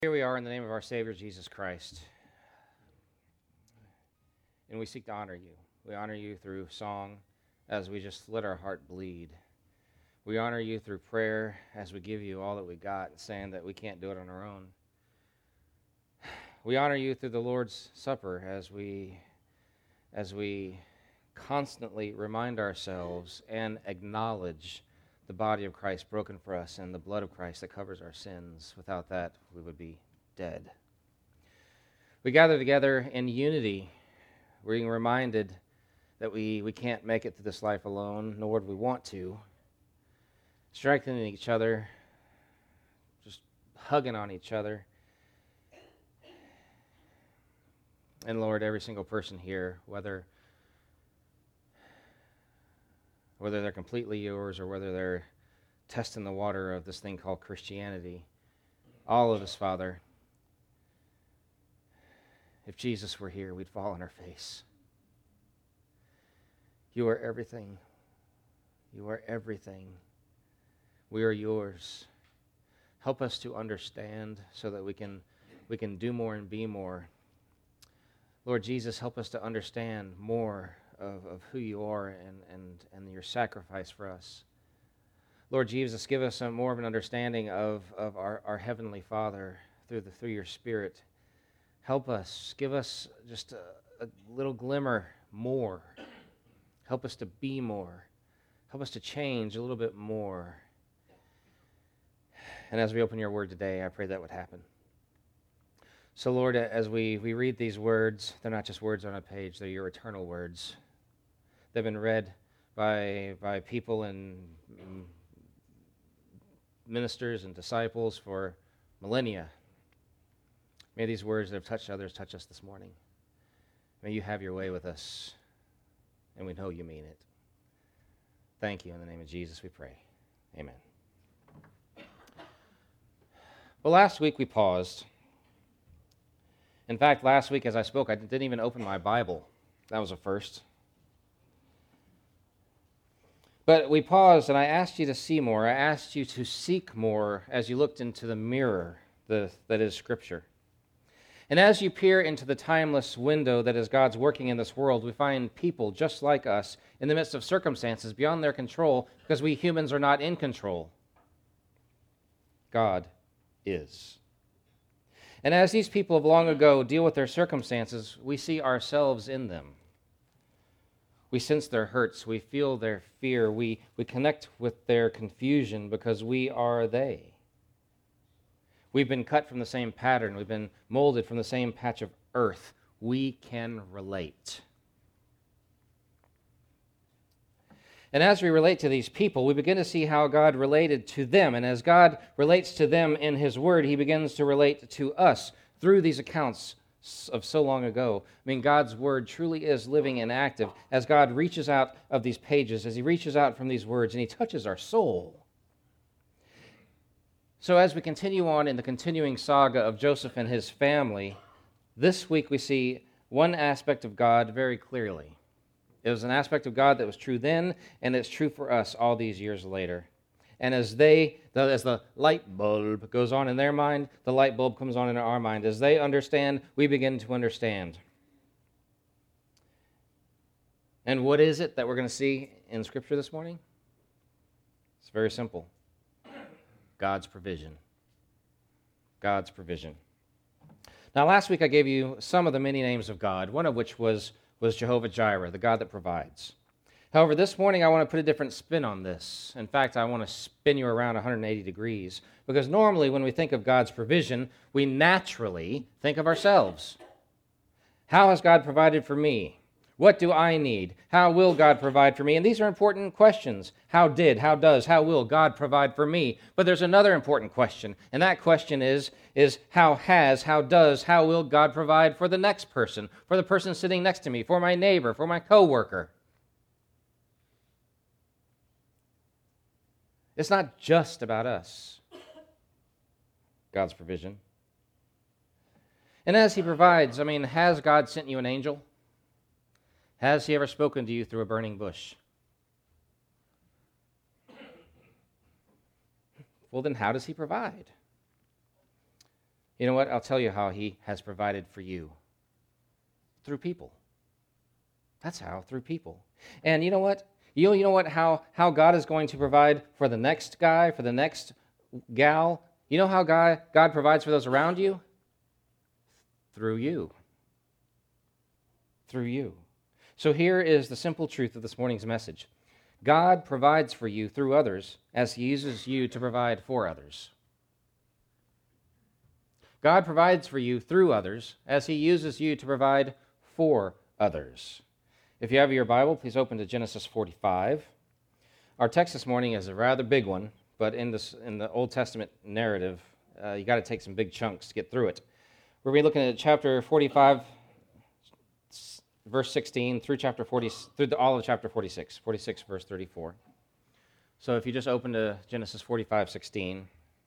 Here we are in the name of our Savior, Jesus Christ, and we seek to honor you. We honor you through song as we just let our heart bleed. We honor you through prayer as we give you all that we got, saying that we can't do it on our own. We honor you through the Lord's Supper as we constantly remind ourselves and acknowledge the body of Christ broken for us and the blood of Christ that covers our sins. Without that, we would be dead. We gather together in unity. We're being reminded that we can't make it through this life alone, nor would we want to. Strengthening each other, just hugging on each other. And Lord, every single person here, whether they're completely yours or whether they're testing the water of this thing called Christianity, all of us, Father, if Jesus were here, we'd fall on our face. You are everything. You are everything. We are yours. Help us to understand so that we can do more and be more. Lord Jesus, help us to understand more of who you are and your sacrifice for us. Lord Jesus, give us more of an understanding of our Heavenly Father through your Spirit. Help us. Give us just a little glimmer more. Help us to be more. Help us to change a little bit more. And as we open your word today, I pray that would happen. So, Lord, as we read these words, they're not just words on a page, they're your eternal words. They've been read by people and ministers and disciples for millennia. May these words that have touched others touch us this morning. May you have your way with us, and we know you mean it. Thank you. In the name of Jesus we pray. Amen. Well, last week we paused. In fact, last week as I spoke, I didn't even open my Bible. That was a first. But we paused, and I asked you to see more. I asked you to seek more as you looked into the mirror that is Scripture. And as you peer into the timeless window that is God's working in this world, we find people just like us in the midst of circumstances beyond their control because we humans are not in control. God is. And as these people of long ago deal with their circumstances, we see ourselves in them. We sense their hurts. We feel their fear. We connect with their confusion because we are they. We've been cut from the same pattern. We've been molded from the same patch of earth. We can relate. And as we relate to these people, we begin to see how God related to them. And as God relates to them in His Word, He begins to relate to us through these accounts of so long ago. I mean, God's Word truly is living and active as God reaches out of these pages, as He reaches out from these words, and He touches our soul. So as we continue on in the continuing saga of Joseph and his family, this week we see one aspect of God very clearly. It was an aspect of God that was true then, and it's true for us all these years later. And as the light bulb goes on in their mind, the light bulb comes on in our mind. As they understand, we begin to understand. And what is it that we're going to see in Scripture this morning? It's very simple. God's provision. God's provision. Now, last week I gave you some of the many names of God, one of which was Jehovah Jireh, the God that provides. However, this morning I want to put a different spin on this. In fact, I want to spin you around 180 degrees, because normally when we think of God's provision, we naturally think of ourselves. How has God provided for me? What do I need? How will God provide for me? And these are important questions. How will God provide for me? But there's another important question, and that question is how will God provide for the next person, for the person sitting next to me, for my neighbor, for my coworker? It's not just about us, God's provision. And as He provides, has God sent you an angel? Has He ever spoken to you through a burning bush? Well, then how does He provide? You know what? I'll tell you how he has provided for you. Through people. That's how, through people. And you know what? You know what? How God is going to provide for the next guy, for the next gal. You know how God provides for those around you? Through you. Through you. So here is the simple truth of this morning's message. God provides for you through others as he uses you to provide for others. God provides for you through others as he uses you to provide for others. If you have your Bible, please open to Genesis 45. Our text this morning is a rather big one, but in the Old Testament narrative, you got to take some big chunks to get through it. We're going to be looking at chapter 45, verse 16, through all of chapter 46, verse 34. So if you just open to Genesis 45:16.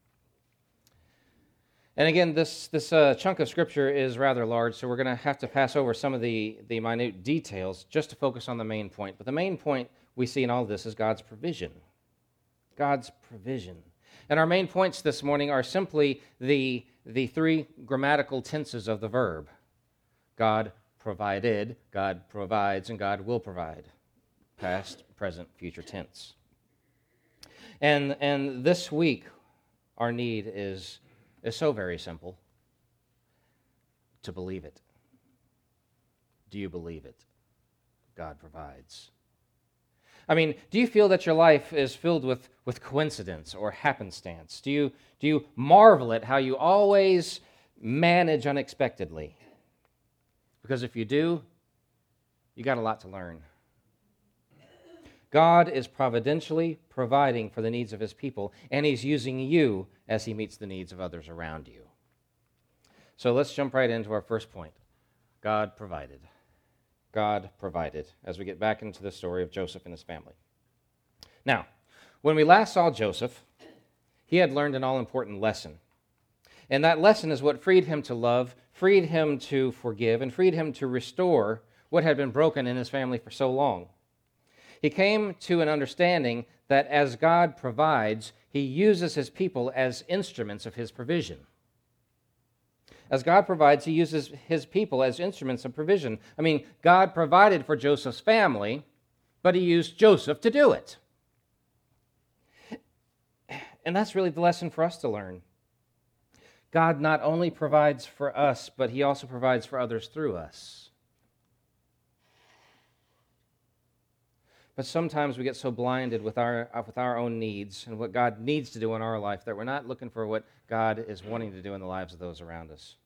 And again, this chunk of Scripture is rather large, so we're going to have to pass over some of the minute details just to focus on the main point. But the main point we see in all of this is God's provision. God's provision. And our main points this morning are simply the three grammatical tenses of the verb. God provided, God provides, and God will provide. Past, present, future tense. And this week, our need is so very simple. To believe it. Do you believe it? God provides. I mean, do you feel that your life is filled with coincidence or happenstance? Do you marvel at how you always manage unexpectedly? Because if you do, you got a lot to learn. God is providentially providing for the needs of his people, and he's using you as he meets the needs of others around you. So let's jump right into our first point. God provided. God provided, as we get back into the story of Joseph and his family. Now, when we last saw Joseph, he had learned an all-important lesson. And that lesson is what freed him to love, freed him to forgive, and freed him to restore what had been broken in his family for so long. He came to an understanding that as God provides, he uses his people as instruments of his provision. As God provides, he uses his people as instruments of provision. I mean, God provided for Joseph's family, but he used Joseph to do it. And that's really the lesson for us to learn. God not only provides for us, but he also provides for others through us. But sometimes we get so blinded with our own needs and what God needs to do in our life that we're not looking for what God is wanting to do in the lives of those around us.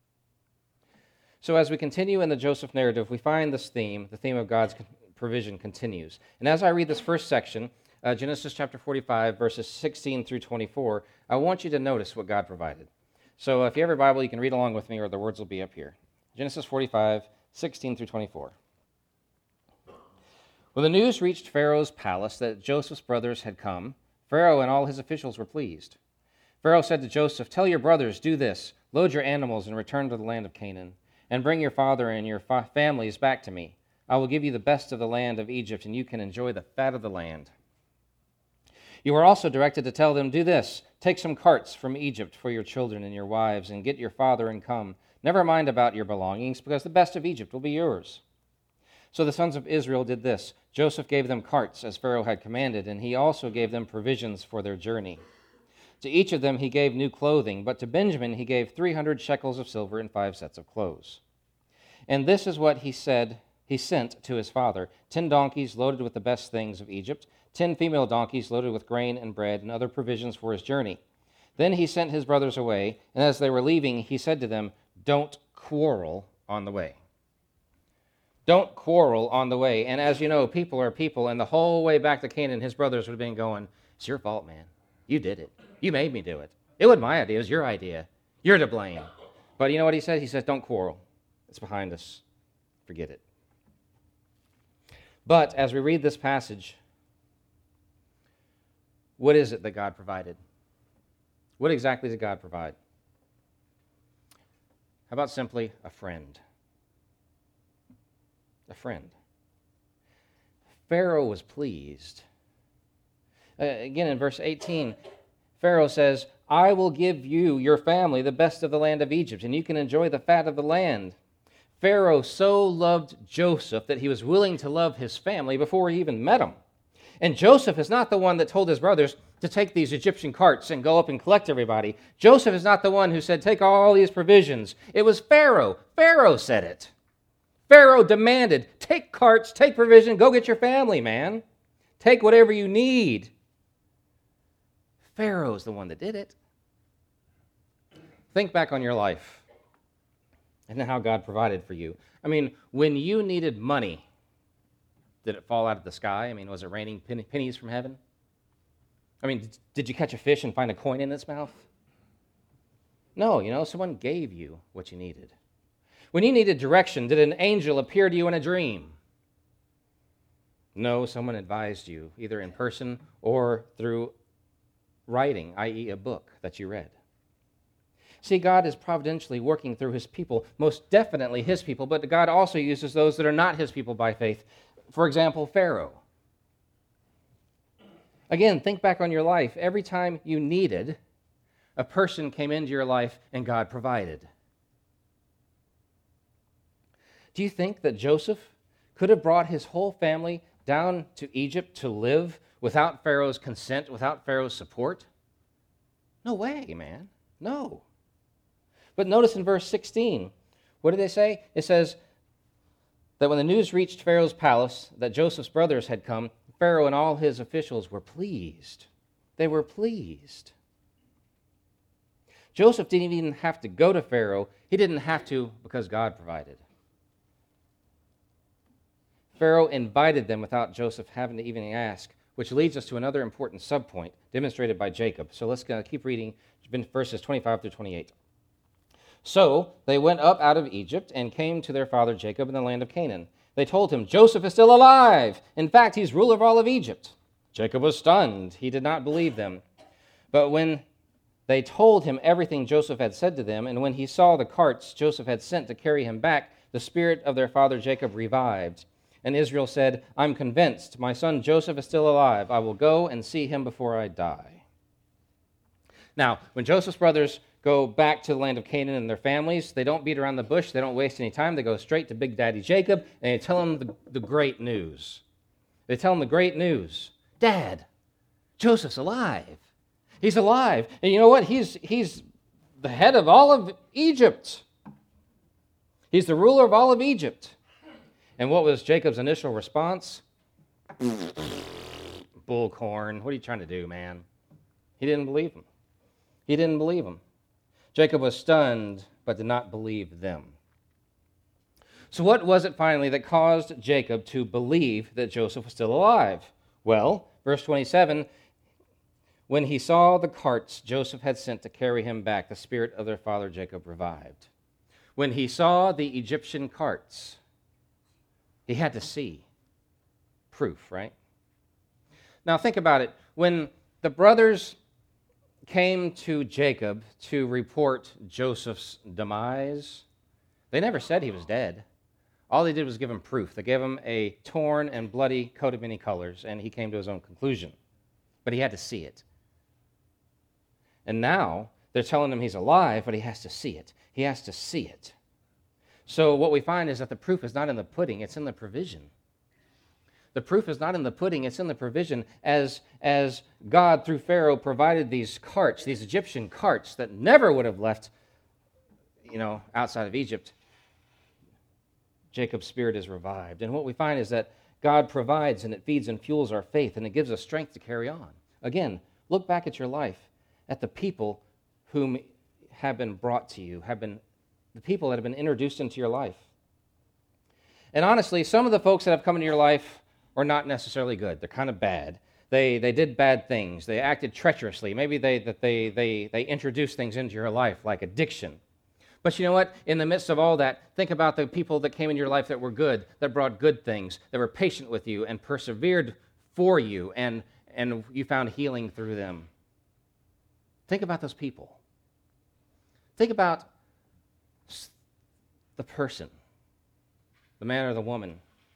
So as we continue in the Joseph narrative, we find this theme, the theme of God's provision continues. And as I read this first section, Genesis chapter 45, verses 16 through 24, I want you to notice what God provided. So if you have your Bible, you can read along with me, or the words will be up here. Genesis 45, 16 through 24. When the news reached Pharaoh's palace that Joseph's brothers had come, Pharaoh and all his officials were pleased. Pharaoh said to Joseph, "Tell your brothers, do this, load your animals and return to the land of Canaan, and bring your father and your families back to me. I will give you the best of the land of Egypt, and you can enjoy the fat of the land." You are also directed to tell them, "Do this, take some carts from Egypt for your children and your wives, and get your father and come. Never mind about your belongings, because the best of Egypt will be yours." So the sons of Israel did this. Joseph gave them carts, as Pharaoh had commanded, and he also gave them provisions for their journey. To each of them he gave new clothing, but to Benjamin he gave 300 shekels of silver and 5 sets of clothes. And this is what he sent to his father: 10 donkeys loaded with the best things of Egypt, 10 female donkeys loaded with grain and bread and other provisions for his journey. Then he sent his brothers away, and as they were leaving, he said to them, "Don't quarrel on the way." Don't quarrel on the way. And as you know, people are people, and the whole way back to Canaan, his brothers would have been going, "It's your fault, man. You did it. You made me do it. It wasn't my idea. It was your idea. You're to blame." But you know what he said? He said, "Don't quarrel. It's behind us. Forget it." But as we read this passage, what is it that God provided? What exactly did God provide? How about simply a friend? A friend. Pharaoh was pleased. Again, in verse 18, Pharaoh says, I will give you, your family, the best of the land of Egypt, and you can enjoy the fat of the land. Pharaoh so loved Joseph that he was willing to love his family before he even met him. And Joseph is not the one that told his brothers to take these Egyptian carts and go up and collect everybody. Joseph is not the one who said, take all these provisions. It was Pharaoh. Pharaoh said it. Pharaoh demanded, take carts, take provision, go get your family, man. Take whatever you need. Pharaoh's the one that did it. Think back on your life and how God provided for you. I mean, when you needed money, did it fall out of the sky? I mean, was it raining pennies from heaven? I mean, did you catch a fish and find a coin in its mouth? No, someone gave you what you needed. When you needed direction, did an angel appear to you in a dream? No, someone advised you, either in person or through writing, i.e. a book that you read. See, God is providentially working through his people, most definitely his people, but God also uses those that are not his people by faith. For example, Pharaoh. Again, think back on your life. Every time you needed, a person came into your life and God provided. Do you think that Joseph could have brought his whole family down to Egypt to live without Pharaoh's consent, without Pharaoh's support? No way, man. No. But notice in verse 16, what did they say? It says that when the news reached Pharaoh's palace that Joseph's brothers had come, Pharaoh and all his officials were pleased. They were pleased. Joseph didn't even have to go to Pharaoh. He didn't have to because God provided. Pharaoh invited them without Joseph having to even ask, which leads us to another important subpoint demonstrated by Jacob. So let's keep reading verses 25 through 28. So they went up out of Egypt and came to their father Jacob in the land of Canaan. They told him, Joseph is still alive. In fact, he's ruler of all of Egypt. Jacob was stunned. He did not believe them. But when they told him everything Joseph had said to them, and when he saw the carts Joseph had sent to carry him back, the spirit of their father Jacob revived. And Israel said, I'm convinced my son Joseph is still alive. I will go and see him before I die. Now, when Joseph's brothers go back to the land of Canaan and their families, they don't beat around the bush. They don't waste any time. They go straight to Big Daddy Jacob, and they tell him the great news. They tell him the great news. Dad, Joseph's alive. He's alive. And you know what? He's the head of all of Egypt. He's the ruler of all of Egypt. And what was Jacob's initial response? Bullcorn. What are you trying to do, man? He didn't believe him. He didn't believe him. Jacob was stunned, but did not believe them. So what was it finally that caused Jacob to believe that Joseph was still alive? Well, verse 27, when he saw the carts Joseph had sent to carry him back, the spirit of their father Jacob revived. When he saw the Egyptian carts, he had to see proof, right? Now think about it. When the brothers came to Jacob to report Joseph's demise, they never said he was dead. All they did was give him proof. They gave him a torn and bloody coat of many colors, and he came to his own conclusion. But he had to see it. And now they're telling him he's alive, but he has to see it. He has to see it. So what we find is that the proof is not in the pudding, it's in the provision. The proof is not in the pudding, it's in the provision. As God, through Pharaoh, provided these carts, these Egyptian carts that never would have left, outside of Egypt, Jacob's spirit is revived. And what we find is that God provides, and it feeds and fuels our faith, and it gives us strength to carry on. Again, look back at your life, at the people whom have been brought to you, the people that have been introduced into your life. And honestly, some of the folks that have come into your life are not necessarily good. They're kind of bad. They did bad things. They acted treacherously. Maybe they introduced things into your life like addiction. But you know what? In the midst of all that, think about the people that came into your life that were good, that brought good things, that were patient with you and persevered for you, and you found healing through them. Think about those people. Think about the person, the man or the woman,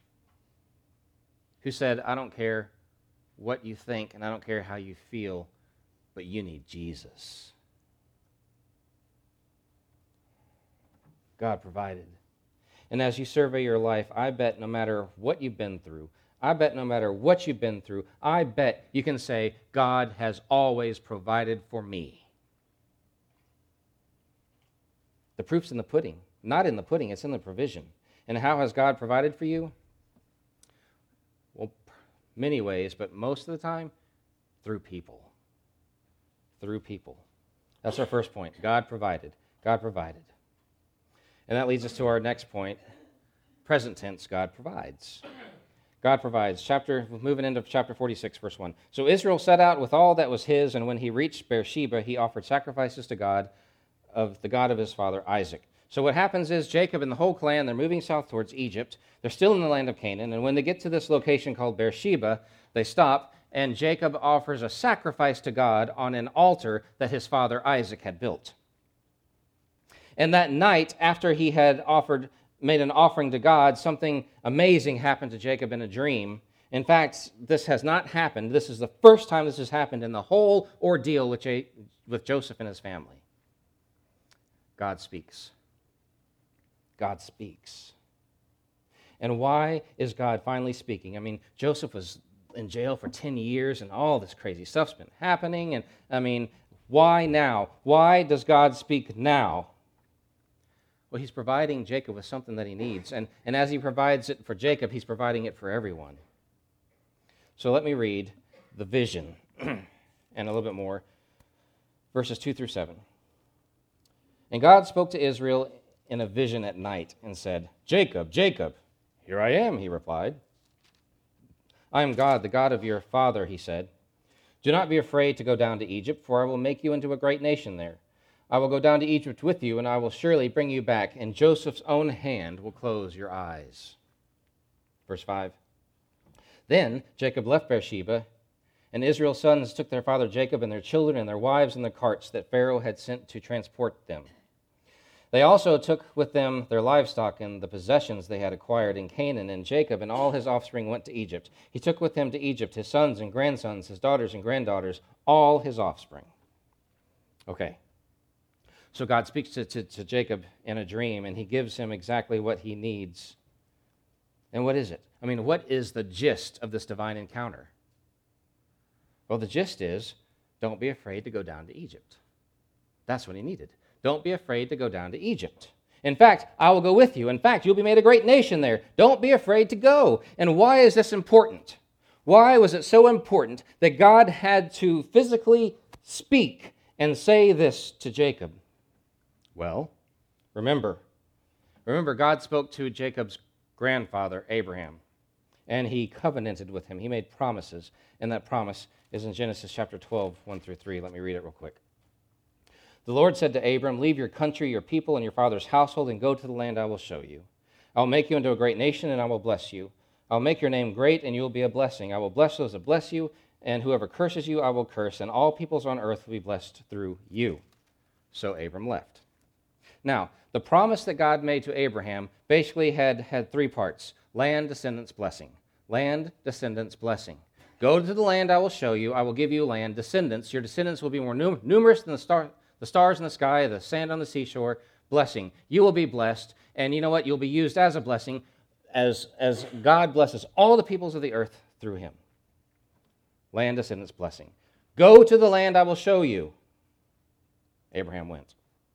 who said, I don't care what you think and I don't care how you feel, but you need Jesus. God provided. And as you survey your life, I bet no matter what you've been through, I bet no matter what you've been through, I bet you can say, God has always provided for me. The proof's in the pudding. Not in the pudding, it's in the provision. And how has God provided for you? Well, many ways, but most of the time, through people. Through people. That's our first point. God provided. God provided. And that leads us to our next point. Present tense, God provides. God provides. Moving into chapter 46, verse 1. So Israel set out with all that was his, and when he reached Beersheba, he offered sacrifices to God, of the God of his father Isaac. So what happens is Jacob and the whole clan, they're moving south towards Egypt. They're still in the land of Canaan, and when they get to this location called Beersheba, they stop, and Jacob offers a sacrifice to God on an altar that his father Isaac had built. And that night, after he had made an offering to God, something amazing happened to Jacob in a dream. In fact, this has not happened. This is the first time this has happened in the whole ordeal with Joseph and his family. God speaks. God speaks. And why is God finally speaking? I mean, Joseph was in jail for 10 years and all this crazy stuff's been happening. And I mean, why now? Why does God speak now? Well, he's providing Jacob with something that he needs. And as he provides it for Jacob, he's providing it for everyone. So let me read the vision and a little bit more. Verses 2 through 7. And God spoke to Israel in a vision at night and said, Jacob, Jacob. Here I am, he replied. I am God, the God of your father, he said. Do not be afraid to go down to Egypt, for I will make you into a great nation there. I will go down to Egypt with you, and I will surely bring you back, and Joseph's own hand will close your eyes. Verse 5. Then Jacob left Beersheba, and Israel's sons took their father Jacob and their children and their wives and the carts that Pharaoh had sent to transport them. They also took with them their livestock and the possessions they had acquired in Canaan, and Jacob and all his offspring went to Egypt. He took with him to Egypt his sons and grandsons, his daughters and granddaughters, all his offspring. Okay. So God speaks to Jacob in a dream, and he gives him exactly what he needs. And what is it? I mean, what is the gist of this divine encounter? Well, the gist is, don't be afraid to go down to Egypt. That's what he needed. Don't be afraid to go down to Egypt. In fact, I will go with you. In fact, you'll be made a great nation there. Don't be afraid to go. And why is this important? Why was it so important that God had to physically speak and say this to Jacob? Well, remember, God spoke to Jacob's grandfather, Abraham, and he covenanted with him. He made promises, and that promise is in Genesis chapter 12, 1 through 3. Let me read it real quick. The Lord said to Abram, leave your country, your people, and your father's household, and go to the land I will show you. I will make you into a great nation, and I will bless you. I will make your name great, and you will be a blessing. I will bless those that bless you, and whoever curses you I will curse, and all peoples on earth will be blessed through you. So Abram left. Now, the promise that God made to Abraham basically had three parts. Land, descendants, blessing. Land, descendants, blessing. Go to the land I will show you. I will give you land, descendants. Your descendants will be more numerous than the stars in the sky, the sand on the seashore. Blessing. You will be blessed, and you know what? You'll be used as a blessing as God blesses all the peoples of the earth through him. Land, descendants, blessing. Go to the land I will show you. Abraham went.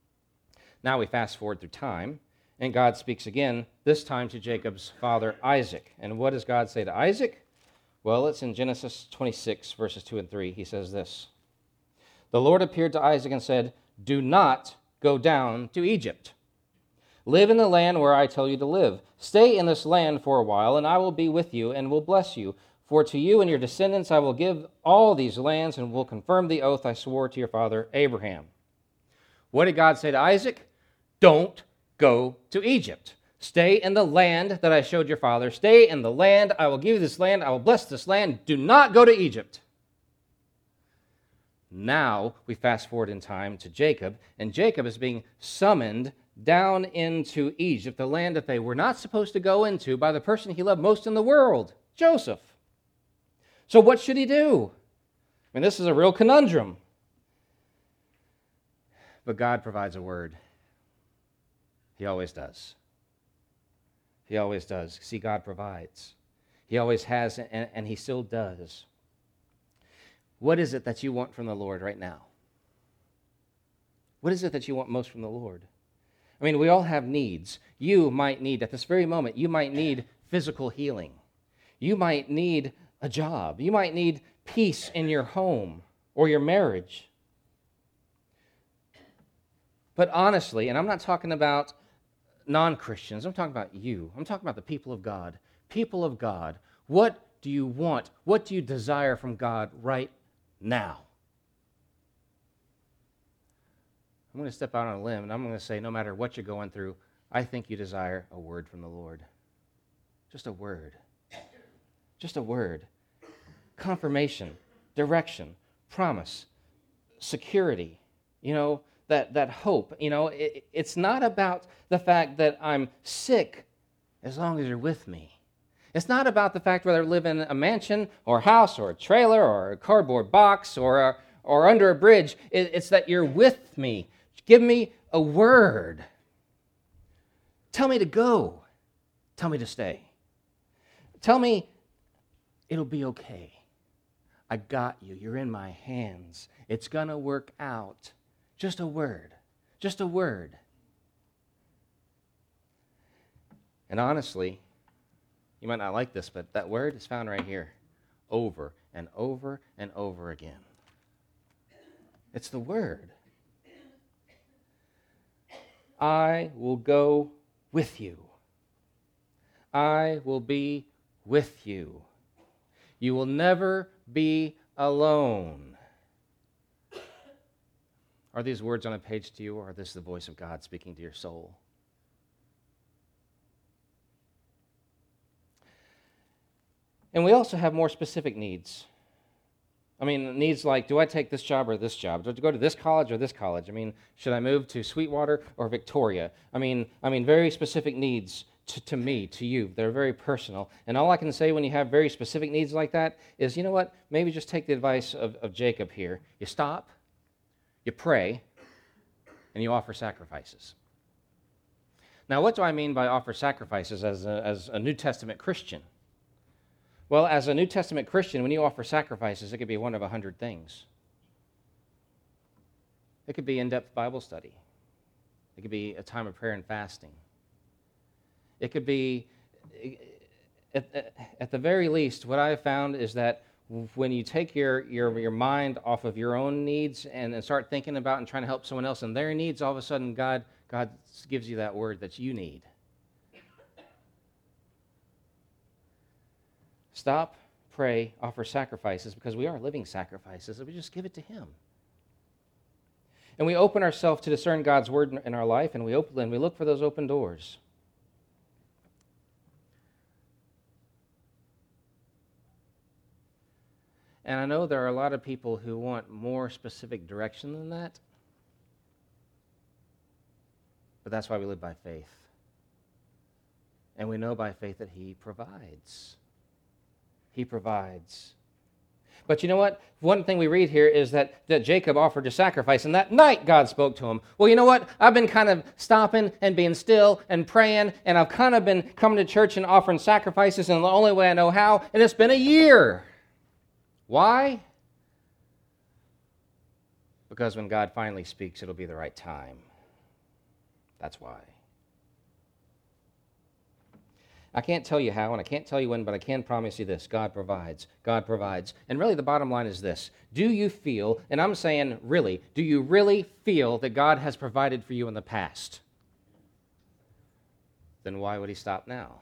Now we fast forward through time, and God speaks again, this time to Jacob's father Isaac. And what does God say to Isaac? Well, it's in Genesis 26, verses 2 and 3. He says this, the Lord appeared to Isaac and said, do not go down to Egypt. Live in the land where I tell you to live. Stay in this land for a while, and I will be with you and will bless you. For to you and your descendants I will give all these lands and will confirm the oath I swore to your father Abraham. What did God say to Isaac? Don't go to Egypt. Stay in the land that I showed your father. Stay in the land. I will give you this land. I will bless this land. Do not go to Egypt. Now we fast forward in time to Jacob, and Jacob is being summoned down into Egypt, the land that they were not supposed to go into by the person he loved most in the world, Joseph. So what should he do? I mean, this is a real conundrum. But God provides a word. He always does. He always does. See, God provides. He always has, and He still does. What is it that you want from the Lord right now? What is it that you want most from the Lord? I mean, we all have needs. You might need, at this very moment, you might need physical healing. You might need a job. You might need peace in your home or your marriage. But honestly, and I'm not talking about non-Christians, I'm talking about you. I'm talking about the people of God. People of God, what do you want? What do you desire from God right now? I'm going to step out on a limb, and I'm going to say, no matter what you're going through, I think you desire a word from the Lord. Just a word. Just a word. Confirmation, direction, promise, security, that hope. It's not about the fact that I'm sick as long as you're with me. It's not about the fact whether I live in a mansion or a house or a trailer or a cardboard box or under a bridge. It's that you're with me. Give me a word. Tell me to go. Tell me to stay. Tell me it'll be okay. I got you. You're in my hands. It's going to work out. Just a word. Just a word. And honestly, you might not like this, but that word is found right here, over and over and over again. It's the word. I will go with you. I will be with you. You will never be alone. Are these words on a page to you, or is this the voice of God speaking to your soul? And we also have more specific needs. I mean, needs like, do I take this job or this job? Do I go to this college or this college? I mean, should I move to Sweetwater or Victoria? I mean, very specific needs to me, to you. They're very personal. And all I can say when you have very specific needs like that is, you know what? Maybe just take the advice of Jacob here. You stop, you pray, and you offer sacrifices. Now, what do I mean by offer sacrifices as a New Testament Christian? Well, as a New Testament Christian, when you offer sacrifices, it could be one of 100 things. It could be in-depth Bible study. It could be a time of prayer and fasting. It could be, at the very least, what I have found is that when you take your mind off of your own needs and start thinking about and trying to help someone else and their needs, all of a sudden God gives you that word that you need. Stop, pray, offer sacrifices, because we are living sacrifices, and we just give it to Him. And we open ourselves to discern God's word in our life, and we look for those open doors. And I know there are a lot of people who want more specific direction than that, but that's why we live by faith. And we know by faith that He provides. He provides. But you know what? One thing we read here is that Jacob offered to sacrifice, and that night God spoke to him. Well, you know what? I've been kind of stopping and being still and praying, and I've kind of been coming to church and offering sacrifices in the only way I know how, and it's been a year. Why? Because when God finally speaks, it'll be the right time. That's why. I can't tell you how, and I can't tell you when, but I can promise you this. God provides. God provides. And really, the bottom line is this. Do you feel, and I'm saying really, do you really feel that God has provided for you in the past? Then why would He stop now?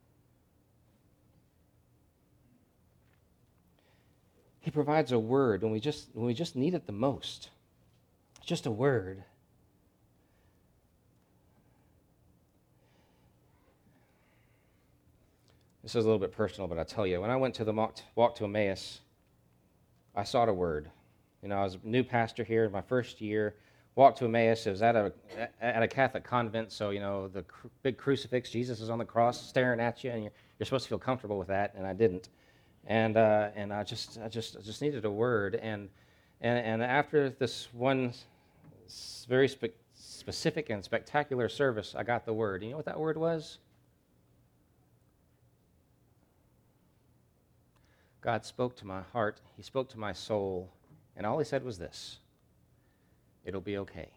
He provides a word when we just need it the most. Just a word. This is a little bit personal, but I'll tell you. When I went to the walk to Emmaus, I sought a word. I was a new pastor here in my first year. Walked to Emmaus. It was at a Catholic convent, so the big crucifix, Jesus is on the cross staring at you, and you're supposed to feel comfortable with that, and I didn't. And I just needed a word, and after this one very specific and spectacular service, I got the word. You know what that word was? God spoke to my heart. He spoke to my soul. And all he said was this: it'll be okay.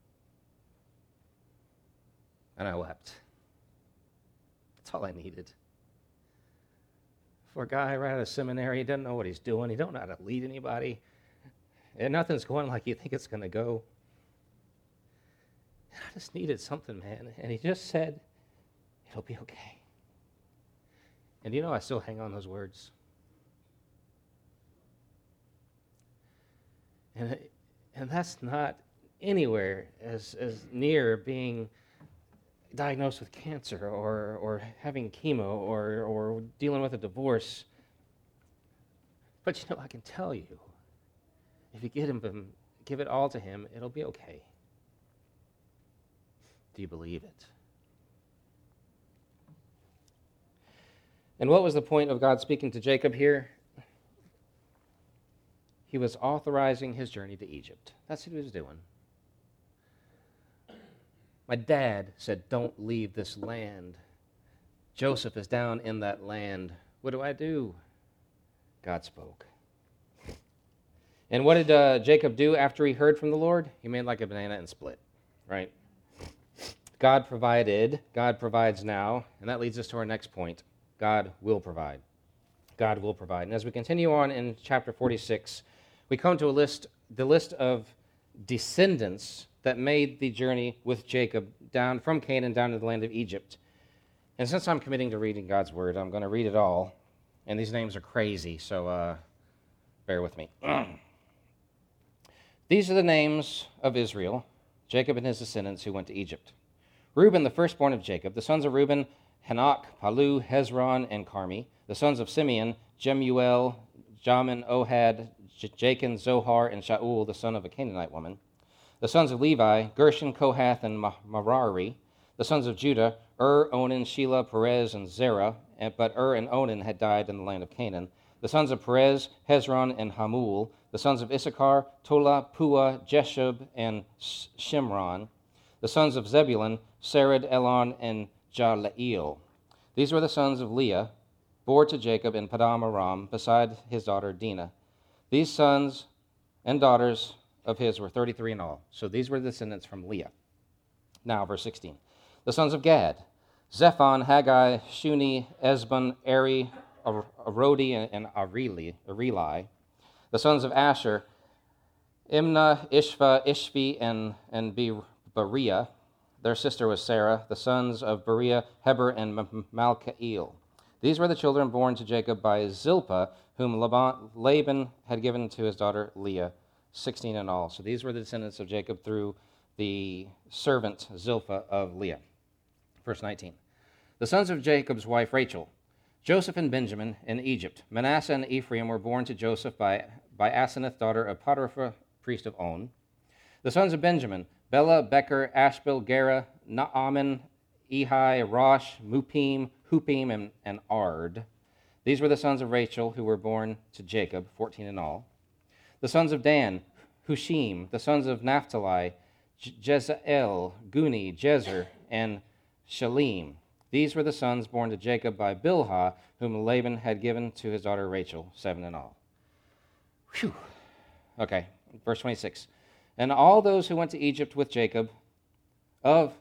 And I wept. That's all I needed. For a guy right out of seminary, he doesn't know what he's doing. He don't know how to lead anybody. And nothing's going like you think it's going to go. And I just needed something, man. And he just said, it'll be okay. And you know, I still hang on those words. And that's not anywhere as near being diagnosed with cancer or having chemo or dealing with a divorce. But you know, I can tell you, if you give it all to him, it'll be okay. Do you believe it? And what was the point of God speaking to Jacob here? He was authorizing his journey to Egypt. That's what he was doing. My dad said, don't leave this land. Joseph is down in that land. What do? God spoke. And what did Jacob do after he heard from the Lord? He made like a banana and split, right? God provided. God provides now. And that leads us to our next point. God will provide. God will provide. And as we continue on in chapter 46, we come to the list of descendants that made the journey with Jacob down from Canaan down to the land of Egypt. And since I'm committing to reading God's word, I'm going to read it all. And these names are crazy, so bear with me. These are the names of Israel, Jacob and his descendants who went to Egypt. Reuben, the firstborn of Jacob. The sons of Reuben, Hanok, Palu, Hezron, and Carmi. The sons of Simeon, Jemuel, Jamin, Ohad, Jachin, Zohar, and Shaul, the son of a Canaanite woman. The sons of Levi, Gershon, Kohath, and Merari. The sons of Judah, Onan, Shelah, Perez, and Zerah. But and Onan had died in the land of Canaan. The sons of Perez, Hezron, and Hamul. The sons of Issachar, Tola, Pua, Jeshub, and Shimron. The sons of Zebulun, Sered, Elon, and Jaleel. These were the sons of Leah, bore to Jacob in Padam Aram, beside his daughter Dinah. These sons and daughters of his were 33 in all. So these were the descendants from Leah. Now, verse 16. The sons of Gad, Zephon, Haggai, Shuni, Esbon, Eri, Arodi, and Areli. The sons of Asher, Imnah, Ishva, Ishvi, and Beriah. Their sister was Sarah. The sons of Beriah, Heber, and Malchiel. These were the children born to Jacob by Zilpah, whom Laban had given to his daughter Leah, 16 in all. So these were the descendants of Jacob through the servant Zilpah of Leah. Verse 19. The sons of Jacob's wife Rachel, Joseph and Benjamin in Egypt. Manasseh and Ephraim were born to Joseph by Asenath, daughter of Potiphar, priest of On. The sons of Benjamin, Bela, Becher, Ashbel, Gera, Naaman, Ehi, Rosh, Mupim, Hupim, and Ard. These were the sons of Rachel who were born to Jacob, 14 in all. The sons of Dan, Hushim. The sons of Naphtali, Jezael, Guni, Jezer, and Shalim. These were the sons born to Jacob by Bilhah, whom Laban had given to his daughter Rachel, 7 in all. Whew. Okay, verse 26. And all those who went to Egypt with Jacob, those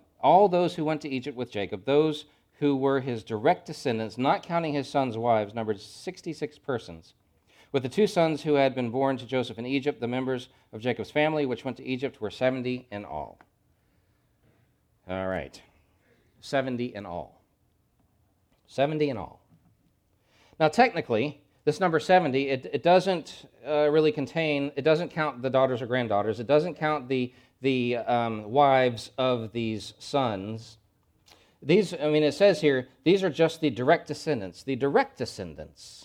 who were his direct descendants, not counting his sons' wives, numbered 66 persons. With the 2 sons who had been born to Joseph in Egypt, the members of Jacob's family, which went to Egypt, were 70 in all. All right. 70 in all. 70 in all. Now, technically, this number 70, it doesn't really contain, it doesn't count the daughters or granddaughters. It doesn't count the wives of these sons. These, it says here, these are just the direct descendants. The direct descendants.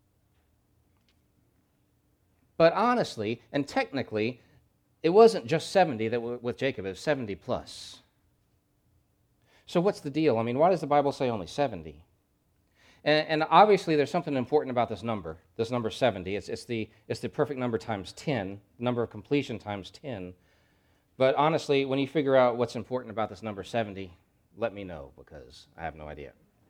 But honestly, and technically, it wasn't just 70 that with Jacob, it was 70 plus. So what's the deal? Why does the Bible say only 70? And obviously there's something important about this number 70. It's the perfect number times 10, number of completion times 10. But honestly, when you figure out what's important about this number 70, let me know, because I have no idea.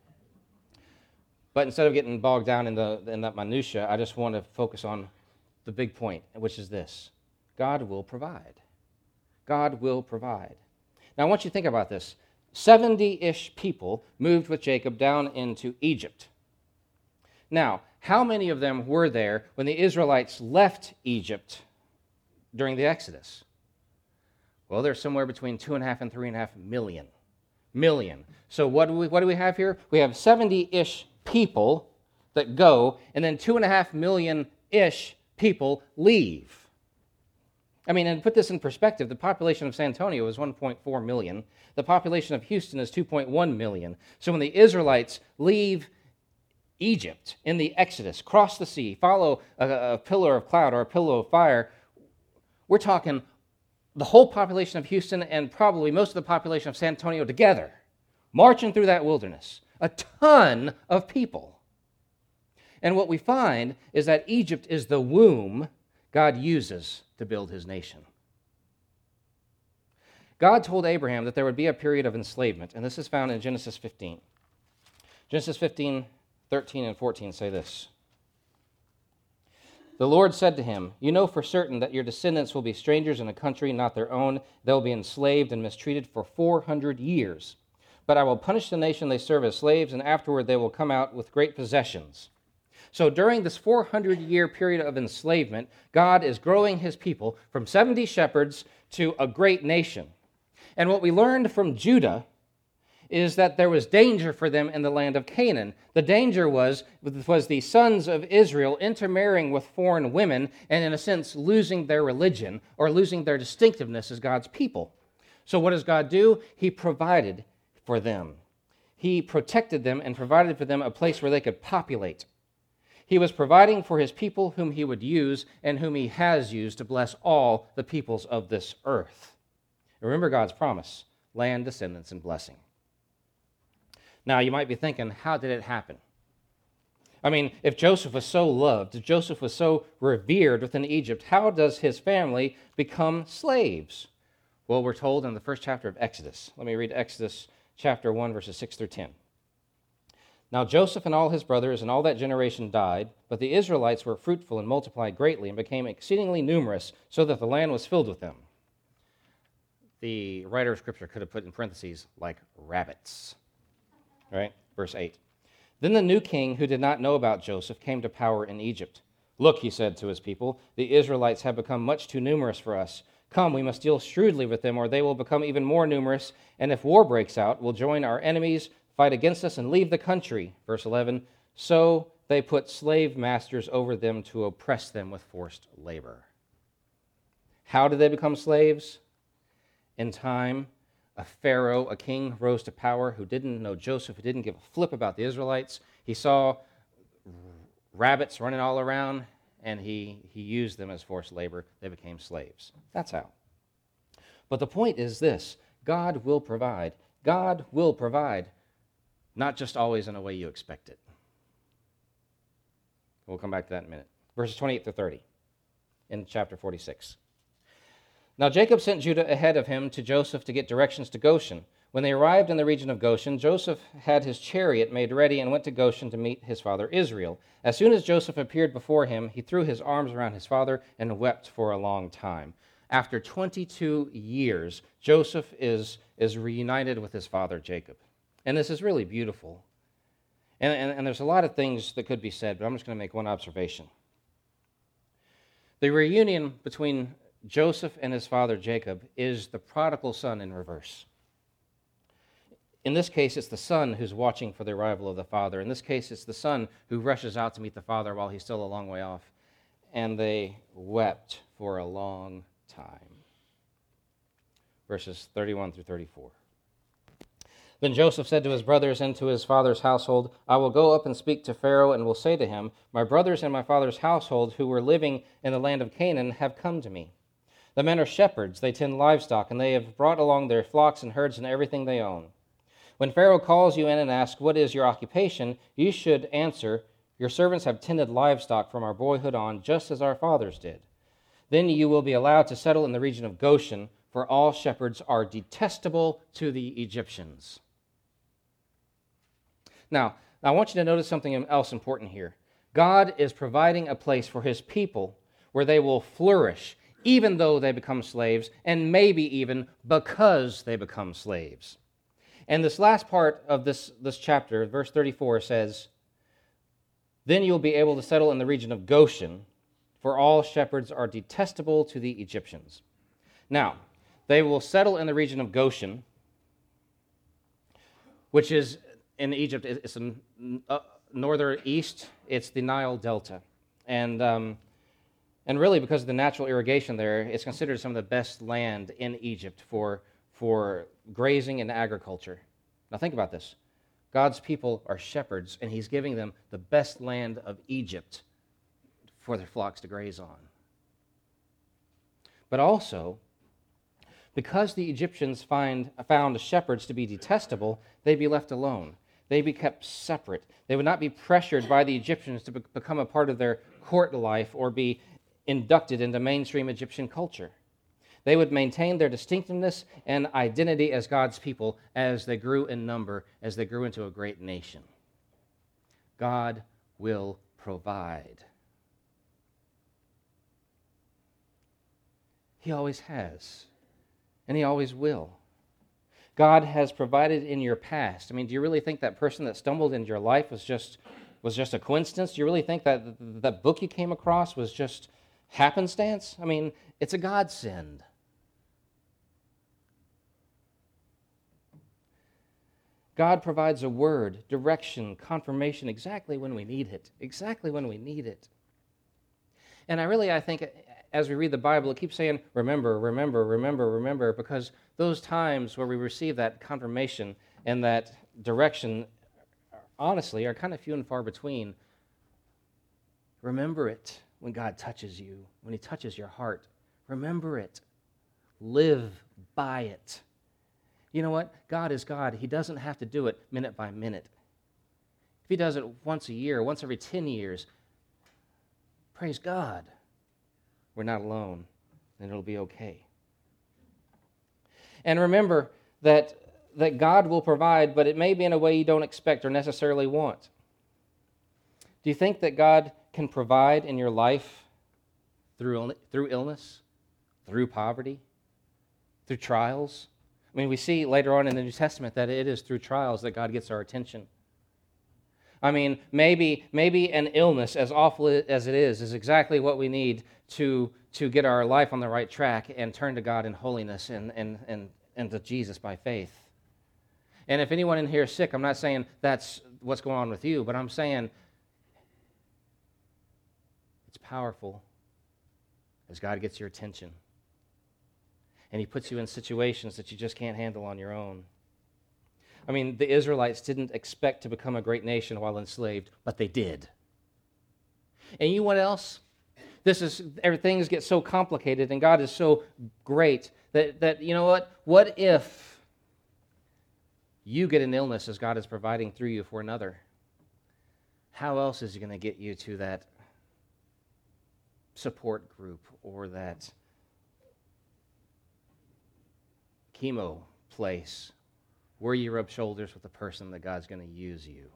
But instead of getting bogged down in that minutia, I just want to focus on the big point, which is this: God will provide. God will provide. Now, I want you to think about this. 70-ish people moved with Jacob down into Egypt. Now, how many of them were there when the Israelites left Egypt during the Exodus? Well, there's somewhere between 2.5 and 3.5 million. So what do we have here? We have 70-ish people that go, and then 2.5 million-ish people leave. I mean, and put this in perspective, the population of San Antonio is 1.4 million. The population of Houston is 2.1 million. So when the Israelites leave Egypt in the Exodus, cross the sea, follow a pillar of cloud or a pillar of fire, we're talking the whole population of Houston and probably most of the population of San Antonio together, marching through that wilderness. A ton of people. And what we find is that Egypt is the womb God uses to build his nation. God told Abraham that there would be a period of enslavement, and this is found in Genesis 15. Genesis 15, 13 and 14 say this. The Lord said to him, "You know for certain that your descendants will be strangers in a country not their own. They'll be enslaved and mistreated for 400 years. But I will punish the nation they serve as slaves, and afterward they will come out with great possessions." So during this 400-year period of enslavement, God is growing his people from 70 shepherds to a great nation. And what we learned from Judah is that there was danger for them in the land of Canaan. The danger was the sons of Israel intermarrying with foreign women and, in a sense, losing their religion or losing their distinctiveness as God's people. So what does God do? He provided for them. He protected them and provided for them a place where they could populate. He was providing for his people whom he would use and whom he has used to bless all the peoples of this earth. Remember God's promise: land, descendants, and blessing. Now, you might be thinking, how did it happen? I mean, if Joseph was so loved, if Joseph was so revered within Egypt, how does his family become slaves? Well, we're told in the first chapter of Exodus. Let me read Exodus chapter 1, verses 6 through 10. Now Joseph and all his brothers and all that generation died, but the Israelites were fruitful and multiplied greatly and became exceedingly numerous, so that the land was filled with them. The writer of Scripture could have put in parentheses, like rabbits. Right? Verse 8. Then the new king, who did not know about Joseph, came to power in Egypt. "Look," he said to his people, "the Israelites have become much too numerous for us. Come, we must deal shrewdly with them, or they will become even more numerous, and if war breaks out, we'll join our enemies, fight against us, and leave the country." Verse 11, "So they put slave masters over them to oppress them with forced labor." How did they become slaves? In time, a pharaoh, a king, rose to power who didn't know Joseph, who didn't give a flip about the Israelites. He saw rabbits running all around, and he used them as forced labor. They became slaves. That's how. But the point is this: God will provide. God will provide, not just always in a way you expect it. We'll come back to that in a minute. Verses 28 to 30 in chapter 46. Now Jacob sent Judah ahead of him to Joseph to get directions to Goshen. When they arrived in the region of Goshen, Joseph had his chariot made ready and went to Goshen to meet his father Israel. As soon as Joseph appeared before him, he threw his arms around his father and wept for a long time. After 22 years, Joseph is reunited with his father Jacob. And this is really beautiful. And there's a lot of things that could be said, but I'm just going to make one observation. The reunion between Joseph and his father Jacob is the prodigal son in reverse. In this case, it's the son who's watching for the arrival of the father. In this case, it's the son who rushes out to meet the father while he's still a long way off. And they wept for a long time. Verses 31 through 34. Then Joseph said to his brothers and to his father's household, "I will go up and speak to Pharaoh and will say to him, 'My brothers and my father's household who were living in the land of Canaan have come to me. The men are shepherds, they tend livestock, and they have brought along their flocks and herds and everything they own. When Pharaoh calls you in and asks, "What is your occupation?" you should answer, "Your servants have tended livestock from our boyhood on, just as our fathers did." Then you will be allowed to settle in the region of Goshen, for all shepherds are detestable to the Egyptians. Now, I want you to notice something else important here. God is providing a place for his people where they will flourish, even though they become slaves, and maybe even because they become slaves. And this last part of this chapter, verse 34, says, "Then you'll be able to settle in the region of Goshen, for all shepherds are detestable to the Egyptians." Now, they will settle in the region of Goshen, which is in Egypt. It's in northern east. It's the Nile Delta. And really, because of the natural irrigation there, it's considered some of the best land in Egypt for grazing and agriculture. Now think about this. God's people are shepherds, and he's giving them the best land of Egypt for their flocks to graze on. But also, because the Egyptians found shepherds to be detestable, they'd be left alone. They'd be kept separate. They would not be pressured by the Egyptians to become a part of their court life or be inducted into mainstream Egyptian culture. They would maintain their distinctiveness and identity as God's people as they grew in number, as they grew into a great nation. God will provide. He always has, and he always will. God has provided in your past. I mean, do you really think that person that stumbled into your life was just a coincidence? Do you really think that that book you came across was just happenstance? I mean, it's a godsend. God provides a word, direction, confirmation exactly when we need it. Exactly when we need it. And I think as we read the Bible, it keeps saying, remember, remember, remember, remember, because those times where we receive that confirmation and that direction, honestly, are kind of few and far between. Remember it when God touches you, when he touches your heart. Remember it. Live by it. You know what? God is God. He doesn't have to do it minute by minute. If he does it once a year, once every 10 years, praise God. We're not alone, and it'll be okay. And remember that God will provide, but it may be in a way you don't expect or necessarily want. Do you think that God can provide in your life through illness, through poverty, through trials? I mean, we see later on in the New Testament that it is through trials that God gets our attention. I mean, maybe an illness, as awful as it is exactly what we need to get our life on the right track and turn to God in holiness and to Jesus by faith. And if anyone in here is sick, I'm not saying that's what's going on with you, but I'm saying it's powerful as God gets your attention. And he puts you in situations that you just can't handle on your own. I mean, the Israelites didn't expect to become a great nation while enslaved, but they did. And you know what else? Everything gets so complicated, and God is so great that you know what? What if you get an illness as God is providing through you for another? How else is he going to get you to that support group or that chemo place where you rub shoulders with the person that God's going to use you?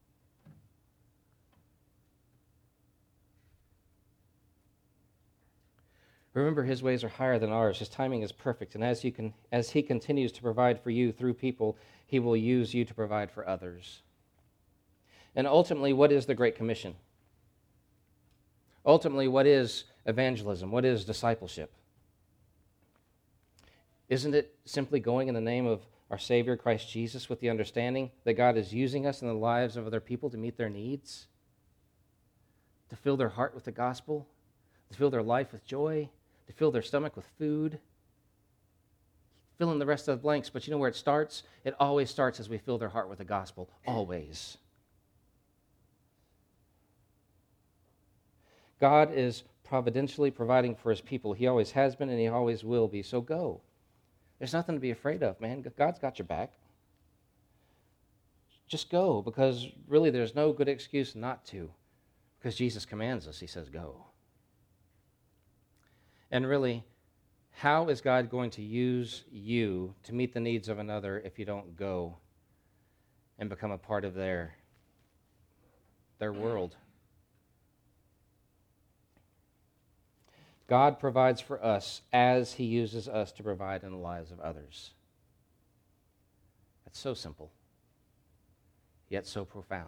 Remember, his ways are higher than ours. His timing is perfect. And as he continues to provide for you through people, he will use you to provide for others. And ultimately, what is the Great Commission? Ultimately, what is evangelism? What is discipleship? Isn't it simply going in the name of our Savior, Christ Jesus, with the understanding that God is using us in the lives of other people to meet their needs, to fill their heart with the gospel, to fill their life with joy, to fill their stomach with food? Fill in the rest of the blanks, but you know where it starts? It always starts as we fill their heart with the gospel, always. God is providentially providing for his people. He always has been and he always will be, so go. There's nothing to be afraid of, man. God's got your back. Just go, because really there's no good excuse not to, because Jesus commands us. He says, go. And really, How is God going to use you to meet the needs of another if you don't go and become a part of their world? God provides for us as he uses us to provide in the lives of others. That's so simple, yet so profound.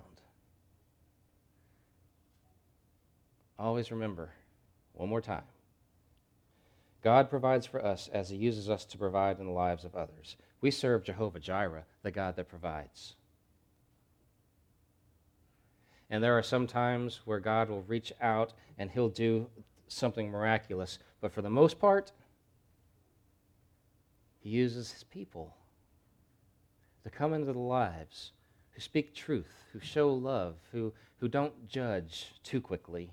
Always remember, one more time, God provides for us as he uses us to provide in the lives of others. We serve Jehovah Jireh, the God that provides. And there are some times where God will reach out and he'll do something miraculous, but for the most part, he uses his people to come into the lives, who speak truth, who show love, who don't judge too quickly.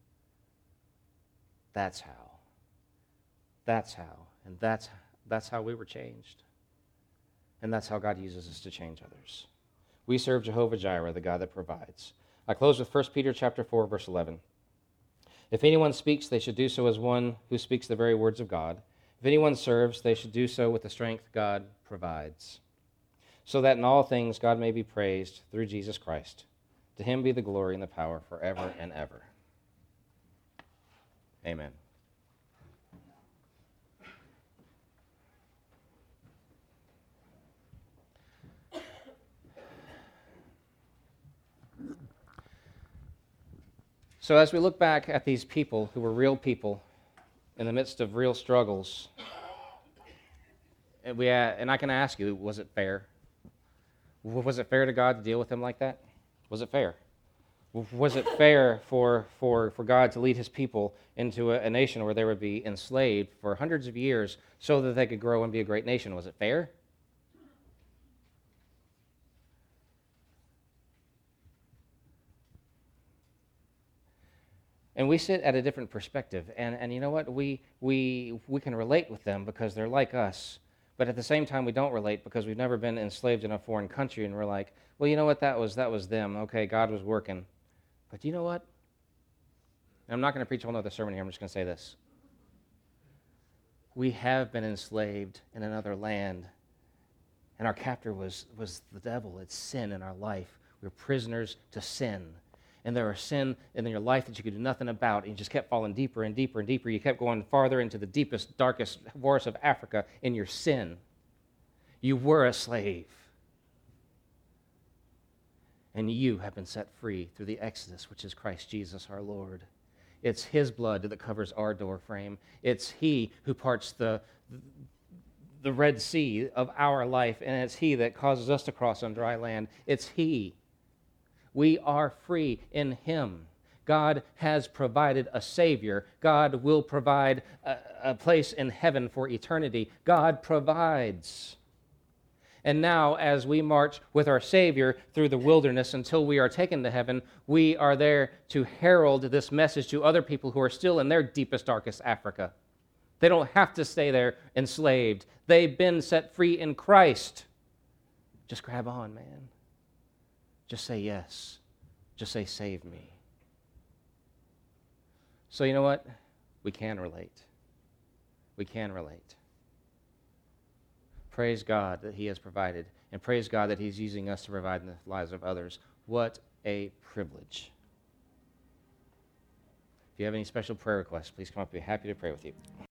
That's how. That's how. And that's how we were changed. And that's how God uses us to change others. We serve Jehovah Jireh, the God that provides. I close with 1 Peter chapter 4, verse 11. If anyone speaks, they should do so as one who speaks the very words of God. If anyone serves, they should do so with the strength God provides, so that in all things God may be praised through Jesus Christ. To him be the glory and the power forever and ever. Amen. So as we look back at these people who were real people in the midst of real struggles, and I can ask you, was it fair? Was it fair to God to deal with them like that? Was it fair? Was it fair for God to lead his people into a nation where they would be enslaved for hundreds of years so that they could grow and be a great nation? Was it fair? And we sit at a different perspective. And you know what? We can relate with them because they're like us. But at the same time, we don't relate because we've never been enslaved in a foreign country. And we're like, well, you know what? That was them. Okay, God was working. But you know what? And I'm not going to preach a whole other sermon here. I'm just going to say this. We have been enslaved in another land. And our captor was the devil. It's sin in our life. We're prisoners to sin. And there was sin in your life that you could do nothing about, and you just kept falling deeper and deeper and deeper. You kept going farther into the deepest, darkest forests of Africa in your sin. You were a slave. And you have been set free through the Exodus, which is Christ Jesus our Lord. It's his blood that covers our door frame. It's he who parts the Red Sea of our life, and it's he that causes us to cross on dry land. It's he. We are free in him. God has provided a Savior. God will provide a place in heaven for eternity. God provides. And now, as we march with our Savior through the wilderness until we are taken to heaven, we are there to herald this message to other people who are still in their deepest, darkest Africa. They don't have to stay there enslaved. They've been set free in Christ. Just grab on, man. Just say yes. Just say, save me. So you know what? We can relate. We can relate. Praise God that he has provided, and praise God that he's using us to provide in the lives of others. What a privilege. If you have any special prayer requests, please come up. We'll be happy to pray with you.